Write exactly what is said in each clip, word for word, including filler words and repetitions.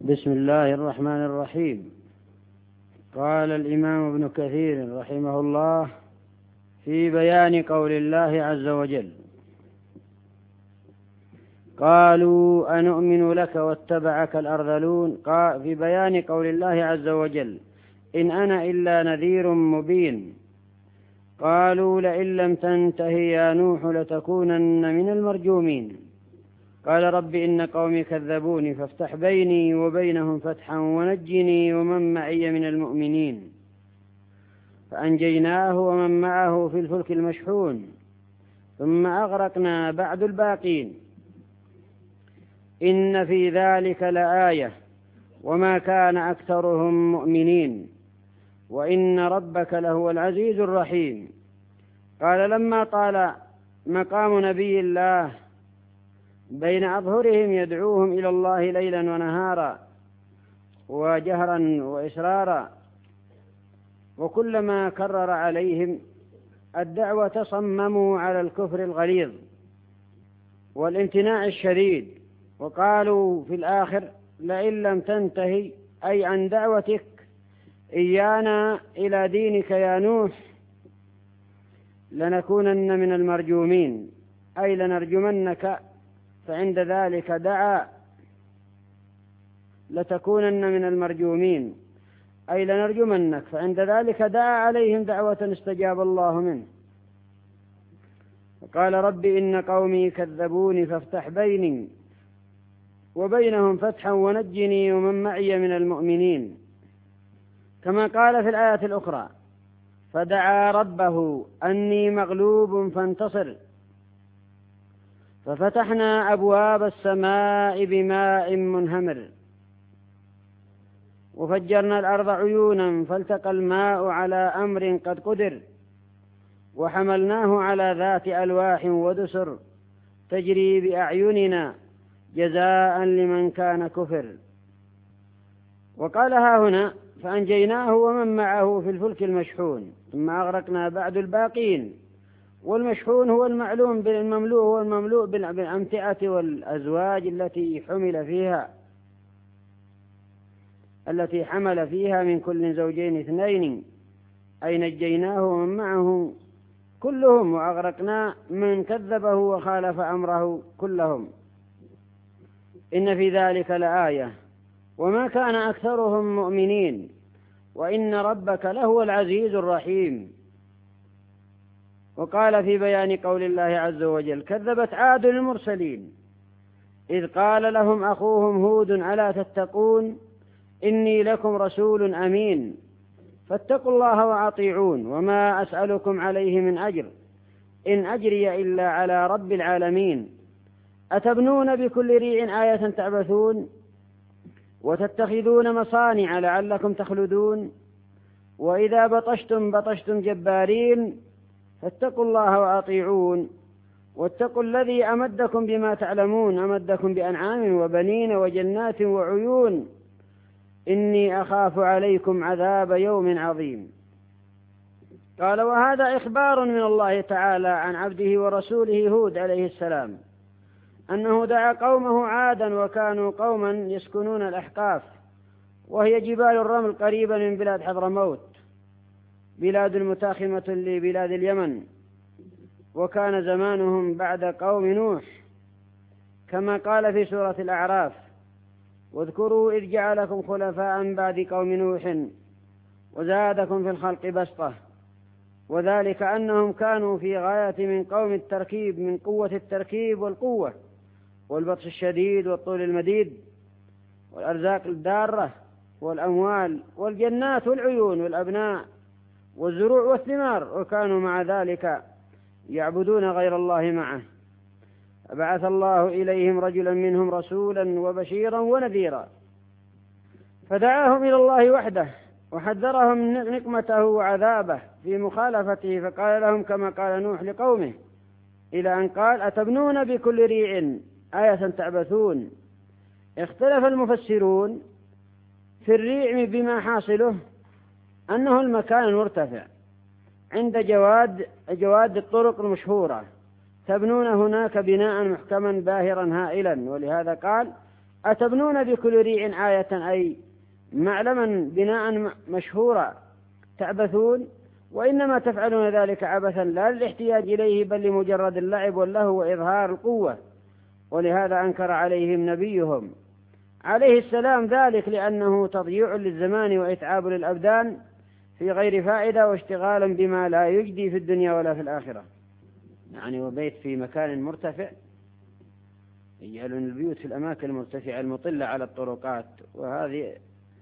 بسم الله الرحمن الرحيم. قال الإمام ابن كثير رحمه الله في بيان قول الله عز وجل: قالوا أنؤمن لك واتبعك الأرذلون. في بيان قول الله عز وجل: إن أنا إلا نذير مبين. قالوا لئن لم تنته يا نوح لتكونن من المرجومين. قال رب إن قومي كذبوني فافتح بيني وبينهم فتحا ونجني ومن معي من المؤمنين. فأنجيناه ومن معه في الفلك المشحون ثم أغرقنا بعد الباقين. إن في ذلك لآية وما كان أكثرهم مؤمنين وإن ربك لهو العزيز الرحيم. قال لما طال مقام نبي الله بين أظهرهم يدعوهم إلى الله ليلا ونهارا وجهرا وإسرارا، وكلما كرر عليهم الدعوة صمموا على الكفر الغليظ والامتناع الشديد، وقالوا في الآخر: لئن لم تنتهي أي عن دعوتك إيانا إلى دينك يا نوح لنكونن من المرجومين، أي لنرجمنك. فعند ذلك دعا: لتكونن من المرجومين أي لنرجمنك. فعند ذلك دعا عليهم دعوة استجاب الله منه. وقال رب إن قومي كذبوني فافتح بيني وبينهم فتحا ونجني ومن معي من المؤمنين. كما قال في الآية الأخرى: فدعا ربه أني مغلوب فانتصر ففتحنا أبواب السماء بماء منهمر وفجرنا الأرض عيونا فالتقى الماء على أمر قد قدر وحملناه على ذات ألواح ودسر تجري بأعيننا جزاء لمن كان كفر. وقالها هنا: فأنجيناه ومن معه في الفلك المشحون ثم أغرقنا بعد الباقين. والمشحون هو المعلوم بالمملوء، هو المملوء بالأمتعة والأزواج التي حمل فيها التي حمل فيها من كل زوجين اثنين، أي نجيناه ومن معه كلهم وأغرقنا من كذبه وخالف أمره كلهم. إن في ذلك لآية وما كان أكثرهم مؤمنين وإن ربك لهو العزيز الرحيم. وقال في بيان قول الله عز وجل: كذبت عاد المرسلين إذ قال لهم أخوهم هود ألا تتقون إني لكم رسول أمين فاتقوا الله وأطيعون وما أسألكم عليه من أجر إن أجري إلا على رب العالمين. أتبنون بكل ريع آية تعبثون وتتخذون مصانع لعلكم تخلدون وإذا بطشتم بطشتم جبارين فاتقوا الله وأطيعون واتقوا الذي أمدكم بما تعلمون أمدكم بأنعام وبنين وجنات وعيون إني أخاف عليكم عذاب يوم عظيم. قال: وهذا إخبار من الله تعالى عن عبده ورسوله هود عليه السلام أنه دعا قومه عادا وكانوا قوما يسكنون الأحقاف، وهي جبال الرمل قريبا من بلاد حضرموت، بلاد متاخمة لبلاد اليمن، وكان زمانهم بعد قوم نوح كما قال في سورة الأعراف: واذكروا إذ جعلكم خلفاء من بعد قوم نوح وزادكم في الخلق بسطة. وذلك أنهم كانوا في غاية من قوم التركيب، من قوة التركيب والقوة والبطش الشديد والطول المديد والأرزاق الدارة والأموال والجنات والعيون والأبناء والزروع والثمار، وكانوا مع ذلك يعبدون غير الله معه. فبعث الله إليهم رجلا منهم رسولا وبشيرا ونذيرا فدعاهم إلى الله وحده وحذرهم نقمته وعذابه في مخالفته، فقال لهم كما قال نوح لقومه إلى أن قال: أتبنون بكل ريع آية تعبثون. اختلف المفسرون في الريع بما حاصله أنه المكان المرتفع عند جواد جواد الطرق المشهورة، تبنون هناك بناء محكما باهرا هائلا، ولهذا قال: أتبنون بكل ريع آية أي معلما بناء مشهورا تعبثون، وإنما تفعلون ذلك عبثا لا للاحتياج إليه بل لمجرد اللعب واللهو وإظهار القوة. ولهذا أنكر عليهم نبيهم عليه السلام ذلك، لأنه تضييع للزمان وإتعاب للأبدان في غير فائدة واشتغالا بما لا يجدي في الدنيا ولا في الآخرة. يعني وبيت في مكان مرتفع، يجعلون البيوت في الأماكن المرتفعة المطلة على الطرقات، وهذه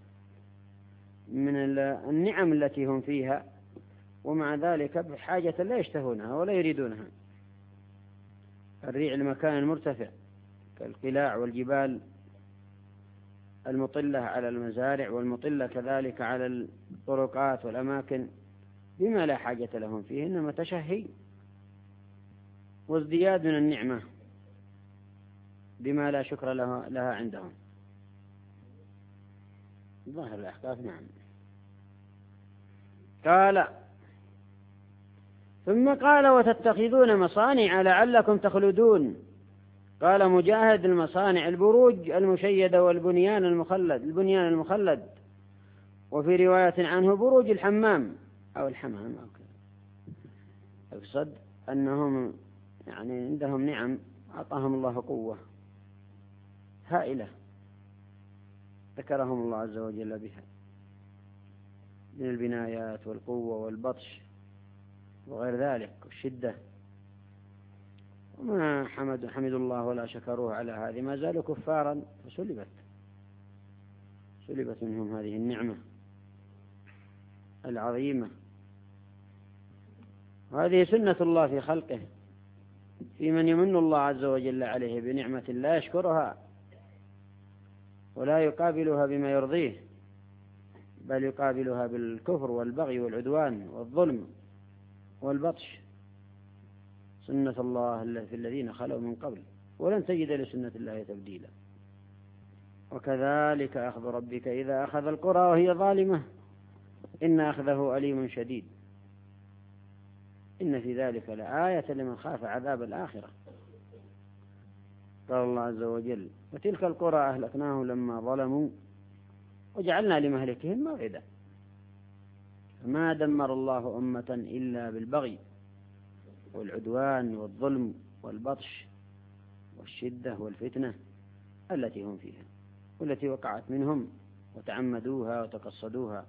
من النعم التي هم فيها، ومع ذلك بحاجة لا يشتهونها ولا يريدونها. الريع المكان المرتفع كالقلاع والجبال المطلة على المزارع والمطلة كذلك على الطرقات والأماكن بما لا حاجة لهم فيه، إنما تشهي وازدياد من النعمة بما لا شكر لها, لها عندهم. ظاهر الأحقاف. نعم. قال ثم قال وتتخذون مصانع لعلكم تخلدون. قال مجاهد المصانع البروج المشيدة والبنيان المخلد البنيان المخلد وفي رواية عنه بروج الحمام أو الحمام أو كذا. أقصد أنهم يعني عندهم نعم أعطاهم الله قوة هائلة ذكرهم الله عز وجل بها من البنايات والقوة والبطش وغير ذلك والشدة، وما حمد حمد الله ولا شكروه على هذه ما زالوا كفارا فسلبت سلبت منهم هذه النعمة العظيمة. وهذه سنة الله في خلقه، في من يمن الله عز وجل عليه بنعمة لا يشكرها ولا يقابلها بما يرضيه، بل يقابلها بالكفر والبغي والعدوان والظلم والبطش. سنة الله في الذين خلوا من قبل ولن تجد لسنة الله تبديلا. وكذلك أخذ ربك إذا أخذ القرى وهي ظالمة إن أخذه أليم شديد. إن في ذلك لآية لمن خاف عذاب الآخرة. قال الله عز وجل وتلك القرى أهلكناهم لما ظلموا وجعلنا لمهلكهم موعدا. فما دمر الله أمة إلا بالبغي والعدوان والظلم والبطش والشدة والفتنة التي هم فيها والتي وقعت منهم وتعمدوها وتقصدوها.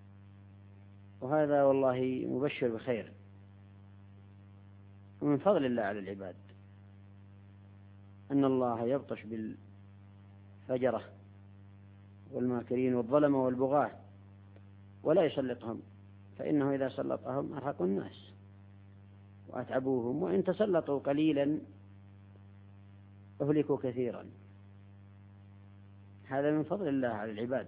وهذا والله مبشر بخير ومن فضل الله على العباد أن الله يبطش بالفجرة والماكرين والظلمة والبغاة ولا يسلطهم، فإنه إذا سلطهم أرهقوا الناس وأتعبوهم، وإن تسلطوا قليلا أهلكوا كثيرا. هذا من فضل الله على العباد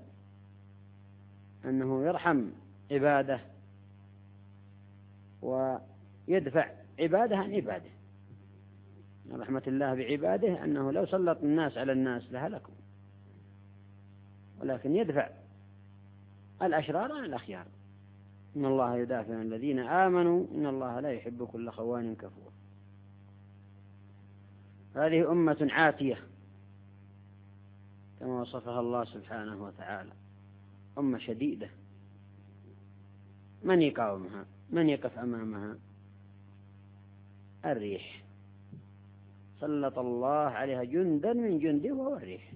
أنه يرحم عباده ويدفع عباده عن عباده. رحمة الله بعباده أنه لو سلط الناس على الناس لهلكوا، ولكن يدفع الأشرار عن الأخيار. إن الله يدافع عن الذين آمنوا إن الله لا يحب كل خوان كفور. هذه أمة عاتية كما وصفها الله سبحانه وتعالى، أمة شديدة. من يقاومها؟ من يقف أمامها؟ الريح. سلط الله عليها جندا من جنده وهو الريح.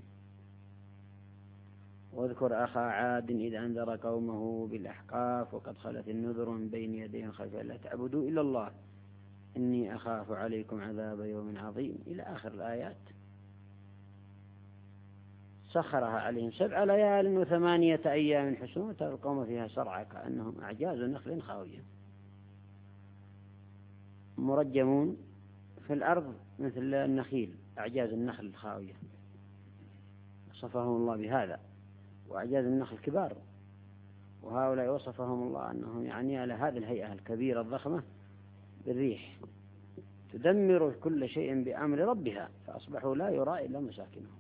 واذكر أخا عاد إذ أنذر قومه بالأحقاف وقد خلت النذر من بين يديه خلفه لا تعبدوا إلا الله إني أخاف عليكم عذاب يوم عظيم إلى آخر الآيات. سخرها عليهم سبع ليال وثمانية أيام حسوما ترى القوم فيها صرعى كأنهم أعجاز نخل خاوية مرجمون في الأرض مثل النخيل أعجاز النخل الخاوية. وصفهم الله بهذا، وأعجاز النخل كبار، وهؤلاء وصفهم الله أنهم يعني على هذه الهيئة الكبيرة الضخمة بالريح تدمر كل شيء بأمر ربها فأصبحوا لا يرى إلا مساكنهم.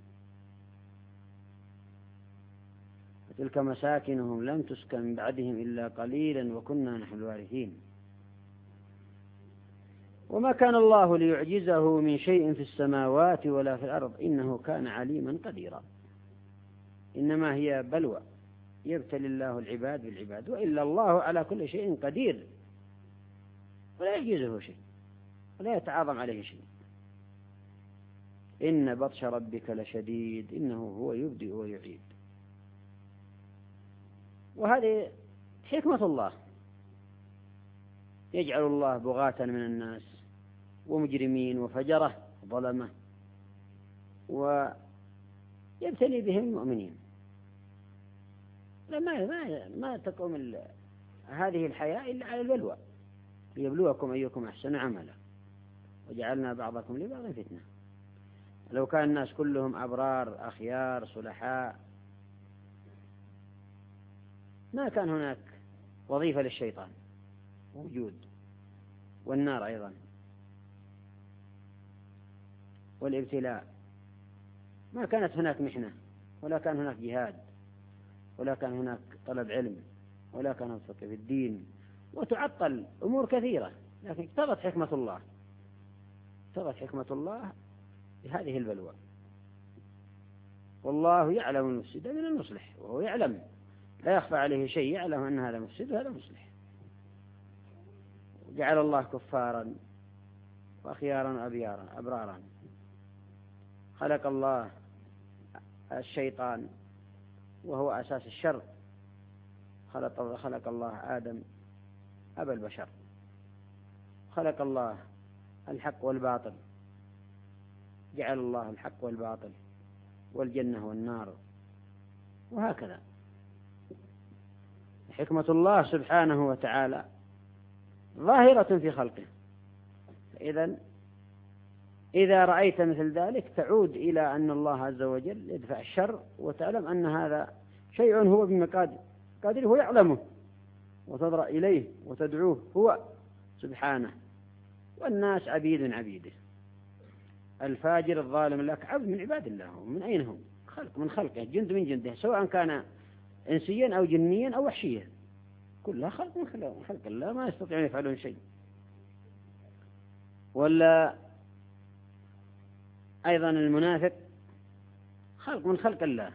وتلك مساكنهم لم تسكن من بعدهم إلا قليلا وكنا نحن الوارثين. وما كان الله ليعجزه من شيء في السماوات ولا في الأرض إنه كان عليما قديرا. إنما هي بلوى يبتلي الله العباد بالعباد، وإلا الله على كل شيء قدير ولا يجيزه شيء ولا يتعاظم عليه شيء. إن بطش ربك لشديد إنه هو يبدئ ويعيد. وهذه حكمة الله، يجعل الله بغاة من الناس ومجرمين وفجرة ظلمة ويبتلي بهم المؤمنين. لا ما ما ما تقوم هذه الحياة إلا على البلوى ليبلوكم أيكم أحسن عملا وجعلنا بعضكم لبعض فتنة. لو كان الناس كلهم أبرار أخيار صلحاء ما كان هناك وظيفة للشيطان موجود، والنار أيضا والابتلاء، ما كانت هناك محنة ولا كان هناك جهاد ولا كان هناك طلب علم ولا كان هناك فقه في الدين، وتعطل أمور كثيرة. لكن اقتضت حكمة الله اقتضت حكمة الله بهذه البلوى. والله يعلم المفسد من المصلح، وهو يعلم لا يخفى عليه شيء، يعلم أن هذا مفسد وهذا مصلح. جعل الله كفارا وأخيارا أبيارا أبرارا. خلق الله الشيطان وهو أساس الشر، خلق, خلق الله آدم أبا البشر، خلق الله الحق والباطل، جعل الله الحق والباطل والجنة والنار، وهكذا. حكمة الله سبحانه وتعالى ظاهرة في خلقه. إذن إذا رأيت مثل ذلك تعود إلى أن الله عز وجل يدفع الشر، وتعلم أن هذا شيء هو بمقادر قادر هو يعلمه، وتضرأ إليه وتدعوه هو سبحانه. والناس عبيد عبيده. الفاجر الظالم لك عبد من عباد الله. من أين هم؟ خلق من خلقه، جند من جنده، سواء كان إنسيا أو جنيا أو وحشيا، كلها خلق من خلق الله، ما يستطيعون يفعلون شيء. ولا أيضا المنافق خلق من خلق الله،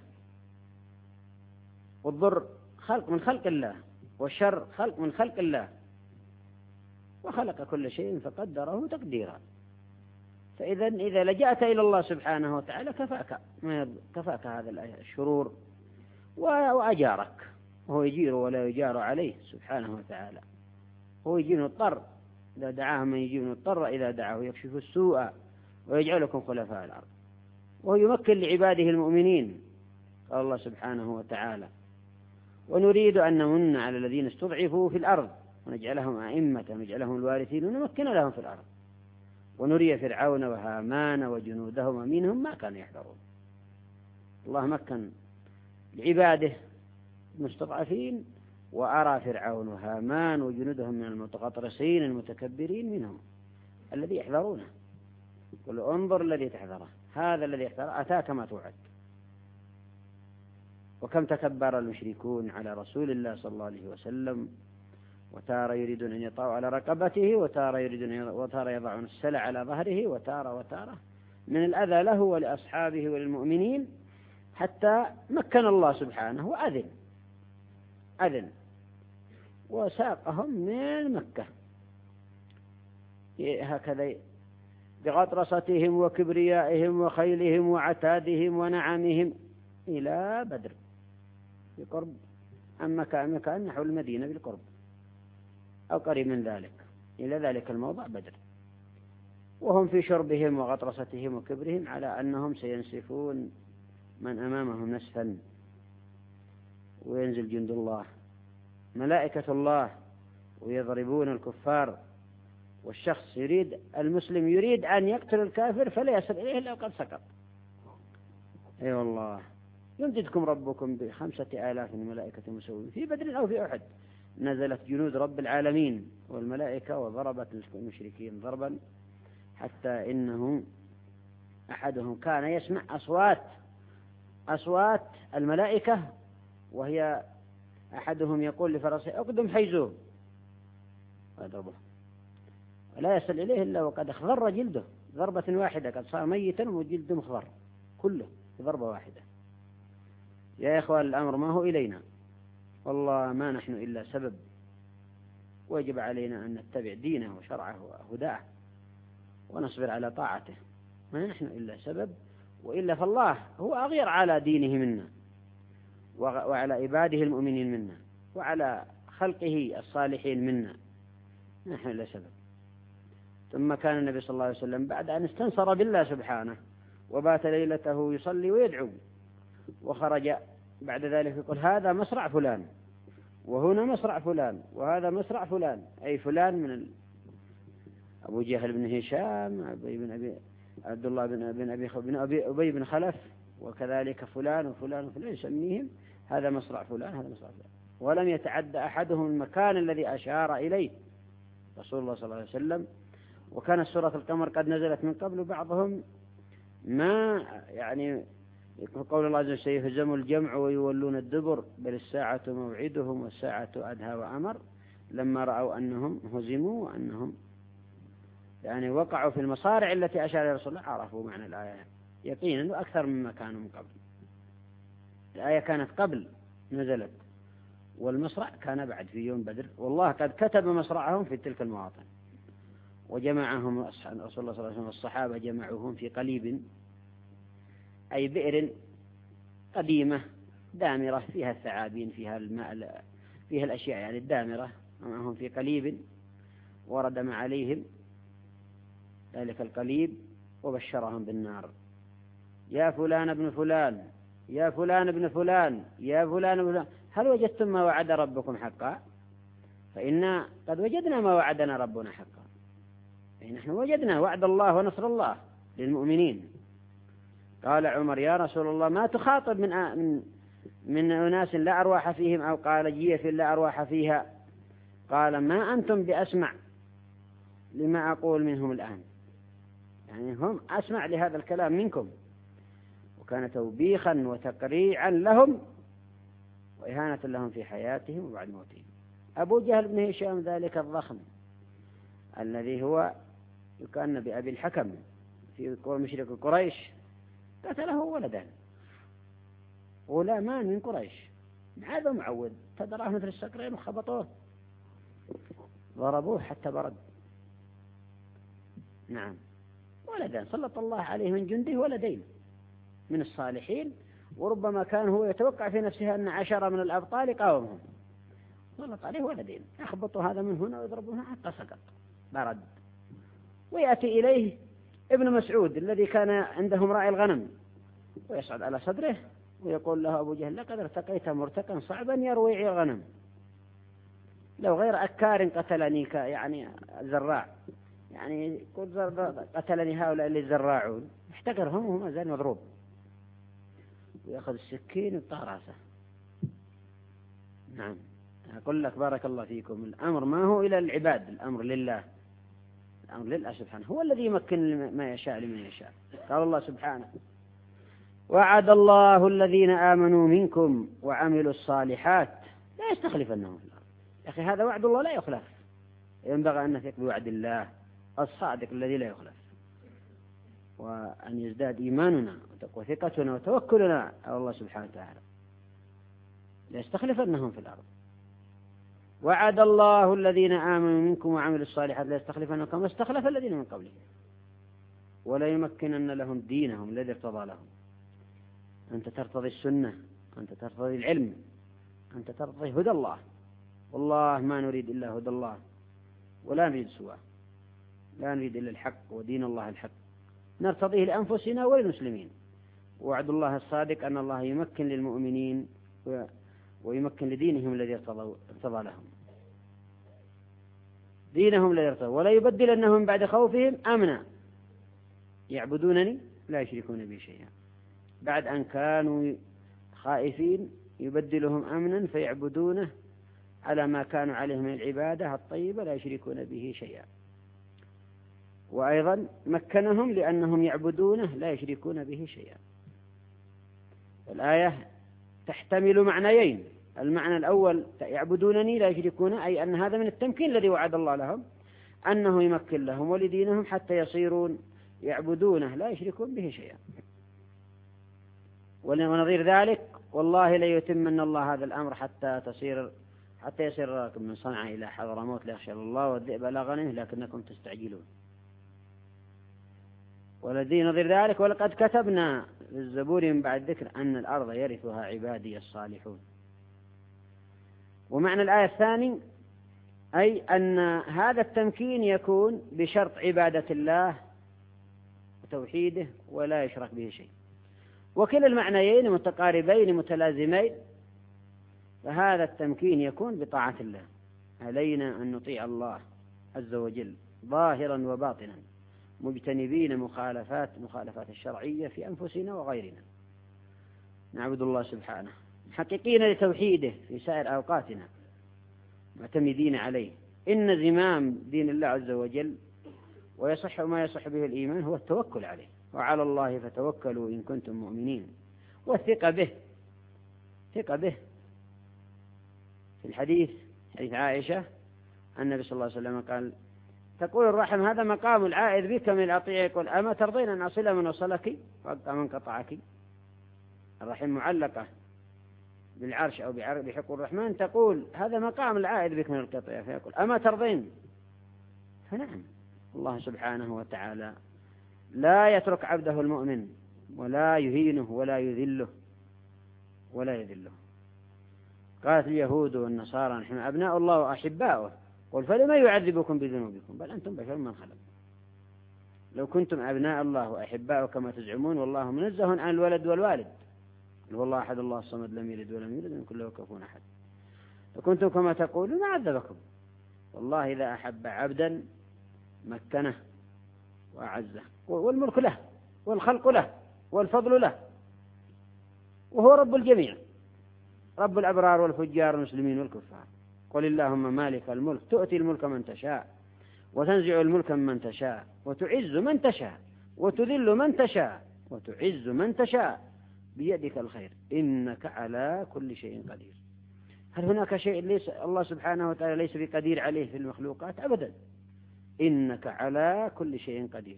والضر خلق من خلق الله، والشر خلق من خلق الله، وخلق كل شيء فقدره تقديرا. فإذا إذا لجأت إلى الله سبحانه وتعالى كفاك كفاك هذا الشرور وأجارك، وهو يجير ولا يجار عليه سبحانه وتعالى. هو يجير الضر إذا دعاه من يجير الضر إذا دعاه، يكشف السوء ويجعلكم خلفاء الأرض، وهو يمكن لعباده المؤمنين. قال الله سبحانه وتعالى: ونريد أن نمن على الذين استضعفوا في الأرض ونجعلهم أئمة ونجعلهم الوارثين ونمكن لهم في الأرض ونري فرعون وهامان وجنودهما منهم ما كانوا يحذرون. الله مكن لعباده المستضعفين، وأرى فرعون وهامان وجنودهم من المتغطرسين المتكبرين منهم الذي يحذرونه. قل انظر الذي تحذره، هذا الذي يحذره أتاك ما توعد. وكم تكبر المشركون على رسول الله صلى الله عليه وسلم، وتارى يريدون أن يطعوا على رقبته، وتارى يريدون وتارى يضعون السلع على ظهره، وتارى وتارى من الأذى له ولأصحابه وللمؤمنين، حتى مكن الله سبحانه وأذن أذن وساقهم من مكة هكذا بغطرستهم وكبريائهم وخيلهم وعتادهم ونعمهم إلى بدر بقرب عن مكان مكان نحو المدينة بالقرب أو قريب من ذلك، إلى ذلك الموضع بدر. وهم في شربهم وغطرستهم وكبرهم على أنهم سينسفون من أمامهم نسفا، وينزل جند الله ملائكة الله ويضربون الكفار. والشخص يريد المسلم يريد أن يقتل الكافر فلا يصل إليه إلا وقد سقط. أي أيوة والله يمددكم ربكم بخمسة آلاف من ملائكة مسوين في بدر أو في أحد. نزلت جنود رب العالمين والملائكة وضربت المشركين ضربا حتى إنه أحدهم كان يسمع أصوات أصوات الملائكة، وهي أحدهم يقول لفرسه أقدم حيزوه أضربه، ولا يصل إليه إلا وقد اخضر جلده ضربة واحدة، قد صار ميتا وجلده مخضر كله ضربة واحدة. يا إخوان الأمر ما هو إلينا، والله ما نحن إلا سبب، ويجب علينا أن نتبع دينه وشرعه وهداه ونصبر على طاعته، ما نحن إلا سبب، وإلا فالله هو أغير على دينه منا وعلى عباده المؤمنين منا وعلى خلقه الصالحين منا، نحن إلا سبب. ثم كان النبي صلى الله عليه وسلم بعد أن استنصر بالله سبحانه وبات ليلته يصلي ويدعو، وخرج بعد ذلك يقول هذا مصرع فلان وهنا مصرع فلان وهذا مصرع فلان، أي فلان من أبو جهل بن هشام، أبي بن أبي عبد الله بن بن أبي بن أبي أبي بن خلف، وكذلك فلان وفلان وفلان يسميهم هذا مصرع فلان هذا مصرع فلان، ولم يتعدى أحدهم المكان الذي أشار إليه رسول الله صلى الله عليه وسلم. وكانت سورة القمر قد نزلت من قبل، بعضهم ما يعني قول الله عز وجل سيهزم الجمع ويولون الدبر بل الساعة موعدهم والساعة أدهى وأمر، لما رأوا أنهم هزموا وأنهم يعني وقعوا في المصارع التي أشار إلى رسول الله عرفوا معنى الآية يقينا وأكثر مما كانوا من قبل. الآية كانت قبل نزلت، والمصرع كان بعد في يوم بدر، والله قد كتب مصرعهم في تلك المواطن، وجمعهم رسول الله صلى الله عليه وسلم والصحابة جمعوهم في قليب، أي بئر قديمة دامرة فيها الثعابين فيها الماء فيها الأشياء يعني الدامرة، معهم في قليب وردم عليهم ذلك القليب وبشرهم بالنار، يا فلان ابن فلان يا فلان ابن فلان يا فلان ابن فلان هل وجدتم ما وعد ربكم حقا؟ فإنا قد وجدنا ما وعدنا ربنا حقا، يعني نحن وجدنا وعد الله ونصر الله للمؤمنين. قال عمر يا رسول الله ما تخاطب من من من أناس لا أرواح فيهم، أو قال جيف لا أرواح فيها، قال ما أنتم بأسمع لما أقول منهم الآن، يعني هم أسمع لهذا الكلام منكم. وكان توبيخا وتقريعا لهم وإهانة لهم في حياتهم وبعد موتهم. أبو جهل بن هشام ذلك الضخم الذي هو يكان بأبي الحكم في مشرك قريش قتله ولدا غلامان من قريش، هذا معود تدراه مثل السكرين وخبطوه ضربوه حتى برد. نعم ولدا سلط الله عليه من جنده ولدين من الصالحين، وربما كان هو يتوقع في نفسه أن عشرة من الأبطال قاومهم، سلط عليه ولدين يخبطوا هذا من هنا ويضربوا هنا حتى سقط برد. ويأتي إليه ابن مسعود الذي كان عندهم راعي الغنم ويصعد على صدره ويقول له أبو جهل لقد ارتقيت مرتقا صعبا يروي الغنم، لو غير أكار قتلني يعني الزراع، يعني قتلني هؤلاء اللي الزراعون احتقرهم وهم زين مضروب، ويأخذ السكين ويقطع راسه. نعم أقول لك بارك الله فيكم الأمر ما هو إلى العباد، الأمر لله، الأمر لله سبحانه، هو الذي يمكن ما يشاء لمن يشاء. قال الله سبحانه وعد الله الذين آمنوا منكم وعملوا الصالحات لا يستخلفنهم في الأرض. يا أخي هذا وعد الله لا يخلف، ينبغي أن نثق بوعد الله الصادق الذي لا يخلف، وأن يزداد إيماننا وثقتنا وتوكلنا على الله سبحانه وتعالى، لا يستخلفنهم في الأرض. وعد الله الذين آمنوا منكم وعملوا الصالحات لا يستخلفنهم كما استخلف الذين من قبلهم ولا يمكنن لهم دينهم الذي ارتضى لهم. أنت ترتضي السنة، أنت ترتضي العلم، أنت ترتضي هدى الله، والله ما نريد إلا هدى الله ولا نريد سواه، لا نريد إلا الحق ودين الله الحق نرتضيه لأنفسنا وللمسلمين. ووعد الله الصادق أن الله يمكن للمؤمنين ويمكن لدينهم الذي ارتضى لهم، دينهم الذي ارتضى، ولا يبدلنهم بعد خوفهم أمنا يعبدونني لا يشركون بي شيئا. بعد أن كانوا خائفين يبدلهم أمنا فيعبدونه على ما كانوا عليه من العبادة الطيبة لا يشركون به شيئا. وأيضا مكنهم لأنهم يعبدونه لا يشركون به شيئا. الآية تحتمل معنيين، المعنى الأول يعبدونني لا يشركون، أي أن هذا من التمكين الذي وعد الله لهم أنه يمكن لهم ولدينهم حتى يصيرون يعبدونه لا يشركون به شيئا. ونظير ذلك والله ليتمن الله هذا الأمر حتى تصير حتى يصير لكم من صنعاء إلى حضرموت لا يخشى الله والذئب لا غنمه لكنكم تستعجلون. والذي نظير ذلك ولقد كتبنا في الزبور من بعد ذكر أن الأرض يرثها عبادي الصالحون. ومعنى الآية الثاني أي أن هذا التمكين يكون بشرط عبادة الله وتوحيده ولا يشرك به شيء. وكلا المعنيين متقاربين متلازمين، فهذا التمكين يكون بطاعة الله. علينا أن نطيع الله عز وجل ظاهرا وباطنا مجتنبين مخالفات مخالفات الشرعية في أنفسنا وغيرنا، نعبد الله سبحانه حقيقين لتوحيده في سائر أوقاتنا معتمدين عليه. إن زمام دين الله عز وجل ويصح ما يصح به الإيمان هو التوكل عليه، وعلى الله فتوكلوا إن كنتم مؤمنين، والثقة به ثقة به. في الحديث حديث عائشة النبي صلى الله عليه وسلم قال تقول الرحم هذا مقام العائذ بك من القطيع، يقول أما ترضين أن أصل من وصلك وأقطع من قطعك. الرحم معلقة بالعرش أو بحق الرحمن، تقول هذا مقام العائذ بك من القطيع، فيقول أما ترضين. فنعم الله سبحانه وتعالى لا يترك عبده المؤمن ولا يهينه ولا يذله ولا يذله. قالت اليهود والنصارى نحن أبناء الله وأحباؤه، قل فلما يعذبكم بذنوبكم بل أنتم بشر من خلق. لو كنتم أبناء الله وأحباؤه كما تزعمون والله منزه عن الولد والوالد، هو الله أحد الله الصمد لم يلد ولم يولد ولم يكن له كفوا أحد. لو كنتم كما تقولون ما عذبكم. والله إذا أحب عبدا مكنه وأعزه، والملك له والخلق له والفضل له، وهو رب الجميع، رب الأبرار والفجار والمسلمين والكفار. قل اللهم مالك الملك تؤتي الملك من تشاء وتنزع الملك من تشاء وتعز من تشاء وتذل من تشاء وتعز من تشاء بيدك الخير إنك على كل شيء قدير. هل هناك شيء ليس الله سبحانه وتعالى ليس بقدير عليه في المخلوقات؟ أبدا، إنك على كل شيء قدير.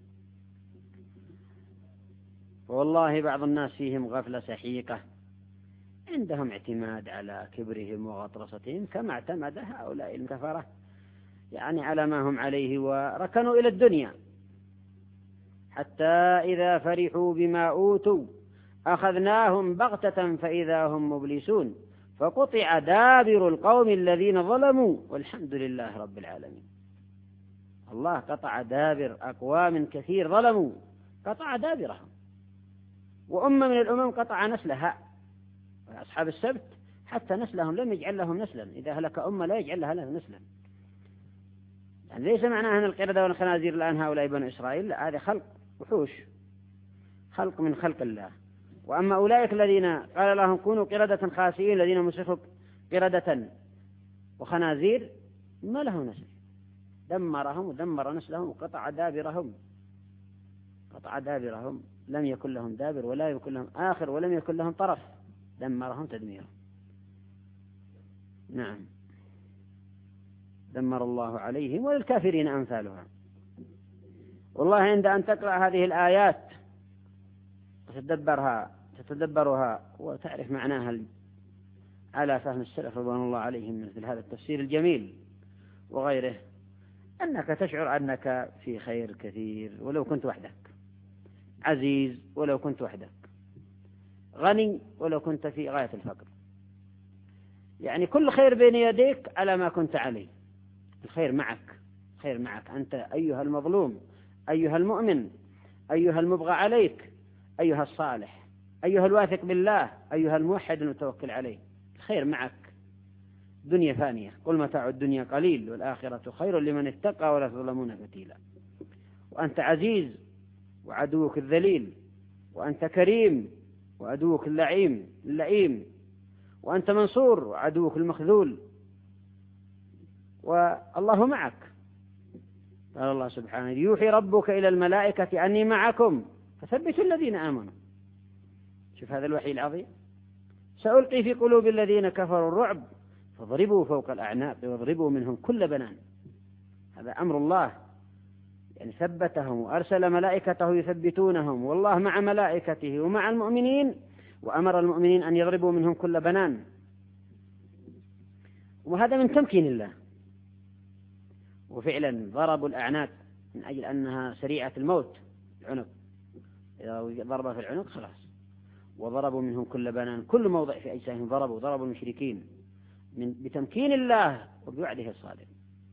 والله بعض الناس فيهم غفلة سحيقة، عندهم اعتماد على كبرهم وغطرستهم كما اعتمد هؤلاء الكفرة يعني على ما هم عليه، وركنوا إلى الدنيا حتى إذا فرحوا بما أوتوا أخذناهم بغتة فإذا هم مبلسون فقطع دابر القوم الذين ظلموا والحمد لله رب العالمين. الله قطع دابر أقوام كثير ظلموا، قطع دابرهم. وأمة من الأمم قطع نسلها، أصحاب السبت حتى نسلهم لم يجعل لهم نسلا، إذا هلك أمة لا يجعل لها نسلا. يعني ليس معناها أن القردة والخنازير الآن هؤلاء بنو إسرائيل، هذا خلق وحوش، خلق من خلق الله. وأما أولئك الذين قال لهم كونوا قردة خاسئين الذين مسخوا قردة وخنازير ما له نسل، دمرهم ودمر نسلهم وقطع دابرهم، قطع دابرهم، لم يكن لهم دابر ولا يكن لهم آخر ولم يكن لهم طرف، دمرهم تدميرا. نعم، دمر الله عليهم وللكافرين أمثالها. والله عند أن تقرأ هذه الآيات تتدبرها تتدبرها وتعرف معناها على فهم السلف رضوان الله عليهم مثل هذا التفسير الجميل وغيره، أنك تشعر أنك في خير كثير ولو كنت وحدك، عزيز ولو كنت وحدك، غني ولو كنت في غاية الفقر. يعني كل خير بين يديك على ما كنت عليه، الخير معك، خير معك أنت أيها المظلوم، أيها المؤمن، أيها المبغى عليك، أيها الصالح، أيها الواثق بالله، أيها الموحد المتوكل عليه، الخير معك. دنيا فانية، قل متاع الدنيا قليل والآخرة خير لمن اتقى ولا تظلمون فتيلا. وأنت عزيز وعدوك الذليل، وأنت كريم وعدوك اللعيم اللئيم، وأنت منصور وعدوك المخذول، والله معك. قال الله سبحانه يوحي ربك إلى الملائكة أني معكم فثبتوا الذين آمنوا. شوف هذا الوحي العظيم. سألقي في قلوب الذين كفروا الرعب فضربوا فوق الأعناق واضربوا منهم كل بنان. هذا أمر الله، يعني ثبتهم وأرسل ملائكته يثبتونهم، والله مع ملائكته ومع المؤمنين وأمر المؤمنين أن يضربوا منهم كل بنان، وهذا من تمكين الله. وفعلا ضربوا الأعناق من أجل أنها سريعة الموت، العنق إذا ضربها في العنق خلاص. وضربوا منهم كل بنان، كل موضع في أجسامهم ضربوا ضربوا المشركين من بتمكين الله وبوعده الصادق.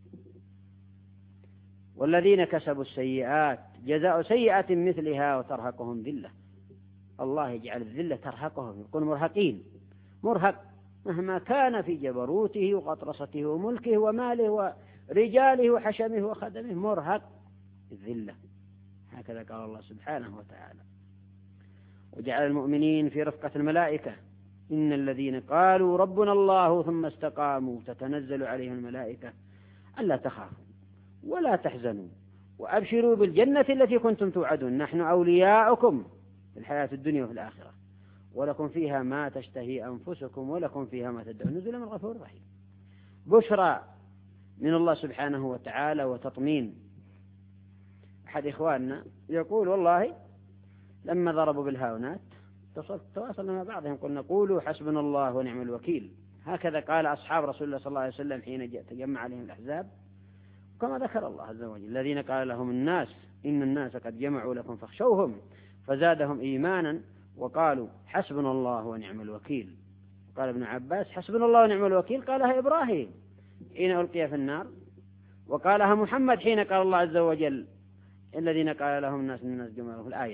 والذين كسبوا السيئات جزاء سيئة مثلها وترهقهم ذلة. الله يجعل الذلة ترهقهم، يكونوا مرهقين، مرهق مهما كان في جبروته وغطرسته وملكه وماله ورجاله وحشمه وخدمه، مرهق الذلة. هكذا قال الله سبحانه وتعالى. وجعل المؤمنين في رفقة الملائكة، إن الذين قالوا ربنا الله ثم استقاموا تتنزل عليهم الملائكة ألا تخافوا ولا تحزنوا وأبشروا بالجنة التي كنتم توعدون، نحن أولياؤكم في الحياة الدنيا وفي الآخرة، ولكم فيها ما تشتهي أنفسكم ولكم فيها ما تدعون، نزلا من غفور رحيم. بشرى من الله سبحانه وتعالى وتطمين. أحد إخواننا يقول والله لما ضربوا بالهاونات تواصلنا مع بعضهم قلنا قولوا حسبنا الله ونعم الوكيل. هكذا قال أصحاب رسول الله صلى الله عليه وسلم حين تجمع عليهم الأحزاب، كما ذكر الله عز وجل الذين قال لهم الناس إن الناس قد جمعوا لكم فاخشوهم فزادهم إيمانا وقالوا حسبنا الله ونعم الوكيل. قال ابن عباس حسبنا الله ونعم الوكيل قالها إبراهيم حين ألقي في النار، وقالها محمد حين قال الله عز وجل الذين قال لهم الناس من الناس جمعوا في الآية.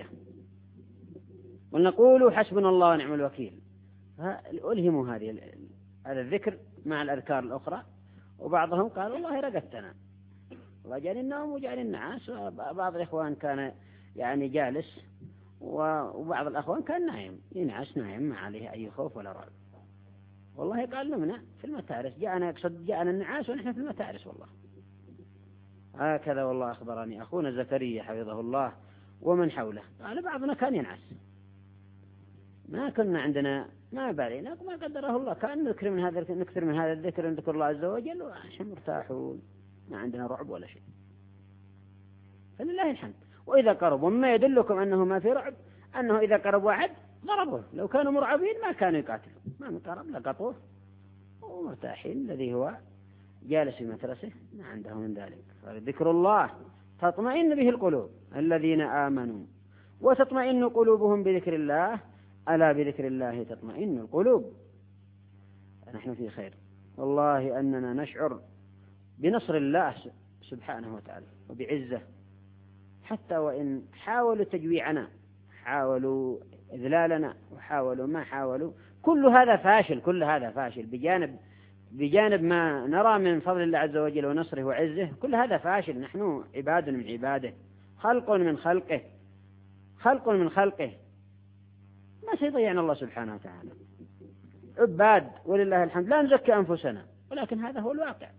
ونقول حسبنا الله ونعم الوكيل. ألهموا هذه هذا الذكر مع الأذكار الأخرى. وبعضهم قال والله رقدتنا، الله جاني النوم وجاني النعاس. وبعض الإخوان كان يعني جالس وبعض الأخوان كان نايم ينعس نايم ما عليه أي خوف ولا رعب. والله قال لنا في المتارس جاءنا يقصد جاءنا النعاس ونحن في المتارس والله. هكذا والله أخبرني أخونا زكريا حفظه الله ومن حوله، قال بعضنا كان ينعس، ما كنا عندنا ما بالينا ما قدره الله، كان نذكر من هذا نكثر من هذا الذكر نذكر الله عز وجل ونحن مرتاحون ما عندنا رعب ولا شيء، فلله الحمد. وإذا قربوا مما يدلكم أنه ما في رعب أنه إذا قرب واحد ضربوه، لو كانوا مرعبين ما كانوا يقاتلوا، ما مقرب لقطوه ومرتاحين. الذي هو جالس في مدرسه ما عنده من ذلك. ذكر الله تطمئن به القلوب، الذين آمنوا وتطمئن قلوبهم بذكر الله، ألا بذكر الله تطمئن القلوب. نحن في خير والله أننا نشعر بنصر الله سبحانه وتعالى وبعزة، حتى وإن حاولوا تجويعنا حاولوا إذلالنا وحاولوا ما حاولوا، كل هذا فاشل، كل هذا فاشل بجانب بجانب ما نرى من فضل الله عز وجل ونصره وعزه، كل هذا فاشل. نحن عباد من عباده، خلق من خلقه، خلق من خلقه، ما سيضيعنا الله سبحانه وتعالى. عباد ولله الحمد، لا نزكي أنفسنا، ولكن هذا هو الواقع.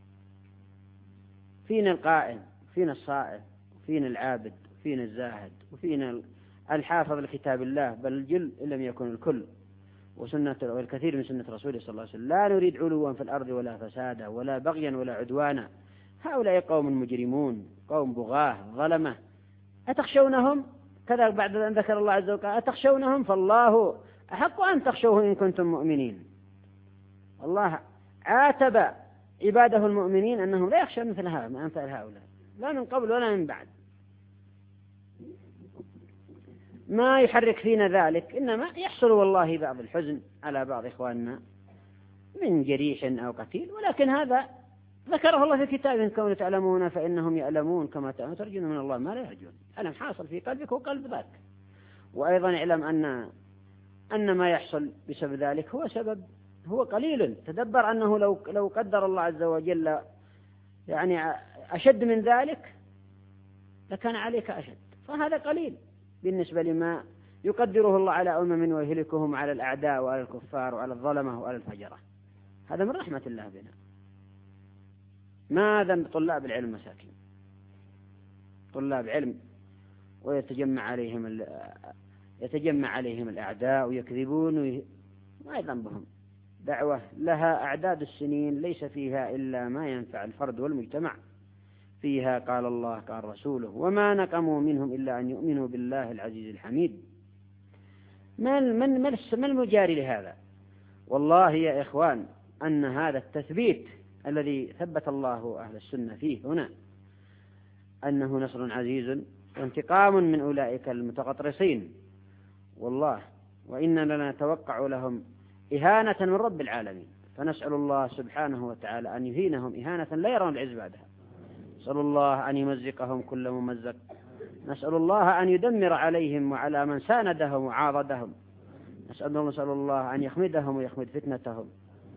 فينا القائم، فينا الصائم، فينا العابد، فينا الزاهد، وفينا الحافظ لكتاب الله، بل الجل إن لم يكن الكل، وسنة والكثير من سنة رسوله صلى الله عليه وسلم. لا نريد علوا في الأرض ولا فسادا ولا بغيا ولا عدوانا. هؤلاء قوم مجرمون، قوم بغاة ظلمة، أتخشونهم؟ كذا بعد أن ذكر الله عز وجل أتخشونهم؟ فالله أحق أن تخشوه إن كنتم مؤمنين. الله عاتب عباده المؤمنين أنهم لا يخشون مثل هؤلاء، أمثال هؤلاء، لا من قبل ولا من بعد. ما يحرك فينا ذلك إنما يحصل والله بعض الحزن على بعض إخواننا من جريح أو قتيل، ولكن هذا ذكره الله في كتابه كونوا تعلمون فإنهم يعلمون كما ترجون من الله ما لا يرجون. ألم حاصل في قلبك وقلب ذاك. وأيضا اعلم أن أن ما يحصل بسبب ذلك هو سبب هو قليل. تدبر أنه لو لو قدر الله عز وجل يعني أشد من ذلك لكان عليك أشد، فهذا قليل بالنسبة لما يقدره الله على أمم ويهلكهم على الأعداء وعلى الكفار وعلى الظلمة وعلى الفجرة. هذا من رحمة الله بنا. ما ذنب طلاب العلم مساكين، طلاب علم ويتجمع عليهم يتجمع عليهم الأعداء ويكذبون وي... ما ذنبهم. دعوة لها أعداد السنين ليس فيها إلا ما ينفع الفرد والمجتمع. فيها قال الله قال رسوله وما نقموا منهم إلا أن يؤمنوا بالله العزيز الحميد. ما من ما المجاري لهذا؟ والله يا إخوان أن هذا التثبيت الذي ثبت الله أهل السنة فيه هنا أنه نصر عزيز وانتقام من أولئك المتغطرسين، والله وإننا نتوقع لهم إهانة من رب العالمين، فنسأل الله سبحانه وتعالى أن يهينهم إهانة لا يرون العز بعدها. نسأل الله أن يمزقهم كل ممزق، نسأل الله أن يدمر عليهم وعلى من ساندهم وعاضدهم، نسأل الله, نسأل الله أن يخمدهم ويخمد فتنتهم.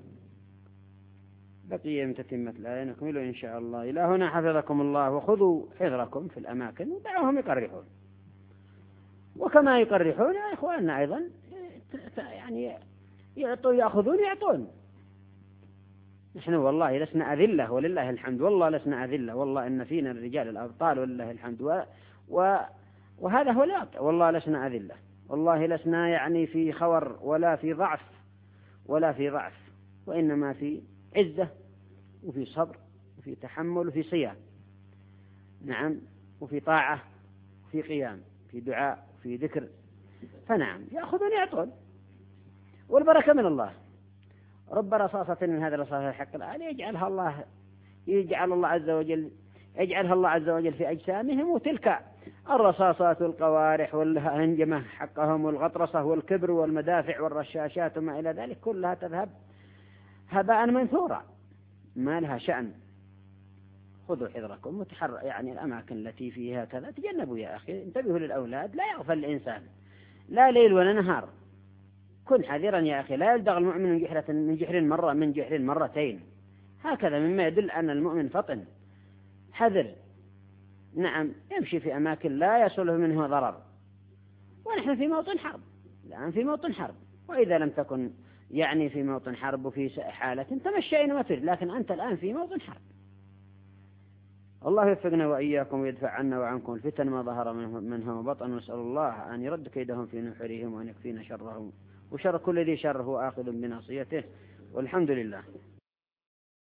بقي من تتمة الآية نكمل إن شاء الله. إلى هنا حفظكم الله، وخذوا حذركم في الأماكن ودعوهم يقرحون، وكما يقرحون يا إخواننا أيضا يعني يعطوا يأخذون يعطون. نحن والله لسنا أذلة ولله الحمد، والله لسنا أذلة، والله إن فينا الرجال الأبطال ولله الحمد، و... و... وهذا هو الواقع، والله لسنا أذلة، والله لسنا يعني في خور ولا في ضعف ولا في ضعف، وإنما في عزة وفي صبر وفي تحمل وفي صيام، نعم، وفي طاعة وفي قيام، في دعاء وفي ذكر، فنعم يأخذون يعطون، والبركة من الله. رب رصاصة من هذا الرصاص الحق الآن يجعلها الله يجعل الله عز وجل يجعلها الله عز وجل في أجسامهم، وتلك الرصاصات والقوارح والهنجمة حقهم والغطرسة والكبر والمدافع والرشاشات وما إلى ذلك كلها تذهب هباء منثورا ما لها شأن. خذوا حذركم وتحر يعني الأماكن التي فيها كذا تجنبوا يا أخي، انتبهوا للأولاد، لا يغفل الإنسان لا ليل ولا نهار، كن حذرا يا أخي، لا يلدغ المؤمن من جحرة من جحر مرة من جحر مرتين، هكذا مما يدل أن المؤمن فطن حذر، نعم، يمشي في أماكن لا يصله منه ضرر، ونحن في موطن حرب الآن، في موطن حرب، وإذا لم تكن يعني في موطن حرب وفي حالة تمشي أينما تريد، لكن أنت الآن في موطن حرب. الله يوفقنا وإياكم ويدفع عنا وعنكم الفتن ما ظهر منها وبطن، ونسأل الله أن يرد كيدهم في نحورهم وأن يكفينا شرهم وشر كل ذي شر هو آخذ بناصيته، والحمد لله.